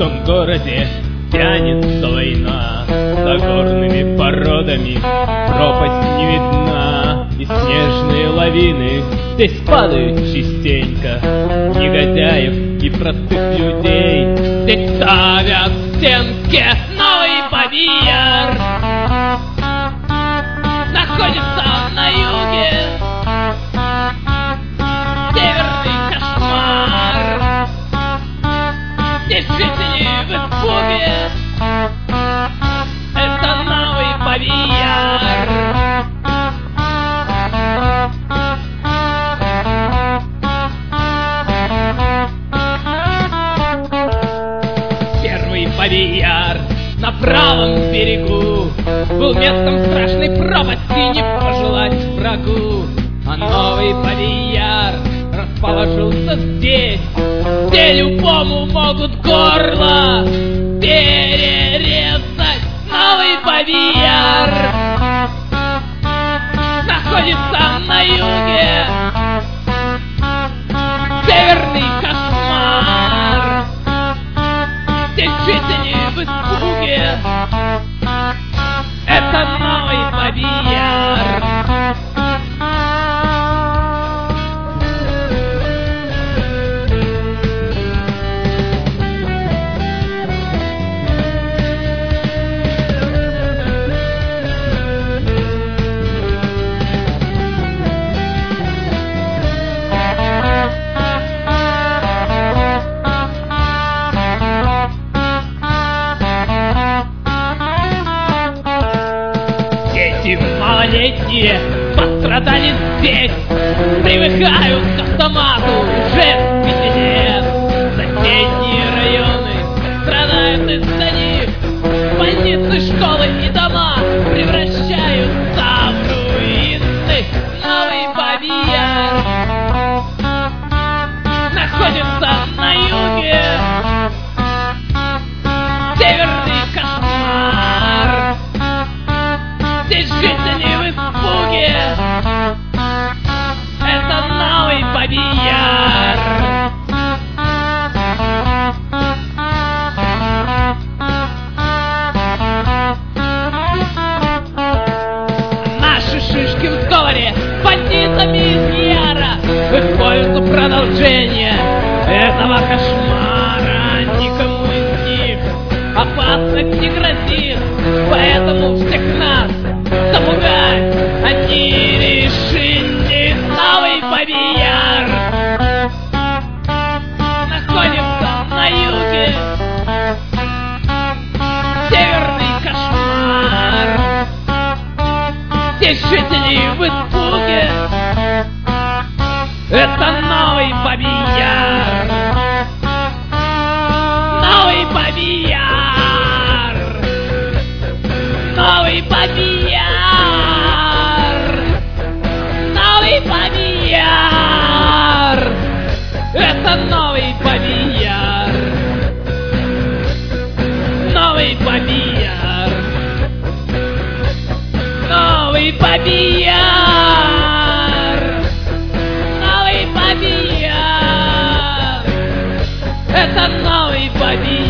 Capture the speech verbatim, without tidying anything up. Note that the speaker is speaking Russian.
том городе тянется война, за горными породами пропасть не видна, и снежные лавины здесь падают частенько. Негодяев и простых людей здесь ставят в стенке. Новый Бабий Яр находится на юге. Северный кошмар, здесь жители в испуге. Это новый Бабий Яр. Первый Бабий Яр на правом берегу был местом страшной пропасти, не пожелать врагу. А новый Бабий Яр расположился здесь, где любому могут горло перерезать. Новый Бабий Яр находится на юге. Северный кошмар, здесь жители в испуге. Это новый Бабий Яр. Дети малолетние пострадали здесь, привыкают к автомату уже с пяти лет. Соседние районы страдают из-за них, больницы, школы и дома превращаются в руины. Новый Бабий Яр находится на юге. Северный кошмар, здесь жители в испуге. Это новый Бабий Яр. Наши шишки в сговоре с бандитами из Яра используют продолжение этого кошмара. Никому из них опасность не грозит, поэтому всех нас запугать они решили. Новый Бабий Яр находится на юге. Северный кошмар, здесь жители в испуге. Это новый Бабий Яр. Новый Бабий Яр. Новый Бабий Яр. Новый Бабий Яр. Это новый Бабий Яр. Новый Бабий Яр. Новый Бабий Яр. Новый Бабий Яр. Это новый Бабий